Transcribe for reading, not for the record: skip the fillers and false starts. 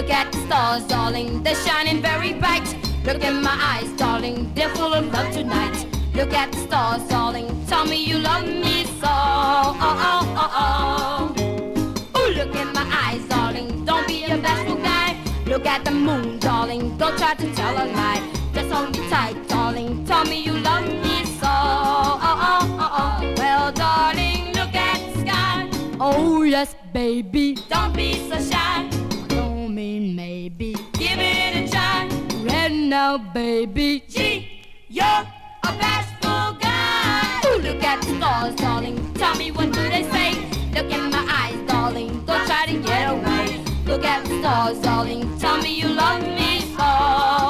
Look at the stars, darling, they're shining very bright. Look in my eyes, darling, they're full of love tonight. Look at the stars, darling, tell me you love me so. Oh, oh, oh, oh. Ooh, look in my eyes, darling, don't be a bashful guy. Look at the moon, darling, don't try to tell a lie. Just hold me tight, darling, tell me you love me so. Oh, oh, oh, oh. Well, darling, look at the sky. Oh, yes, baby, don't be so shy. I don't mean maybe, give it a try. Right now, baby, gee, you're a bashful guy. Ooh, look at the stars, darling, tell me what do they say. Look in my eyes, darling, don't try to get away. Look at the stars, darling, tell me you love me so.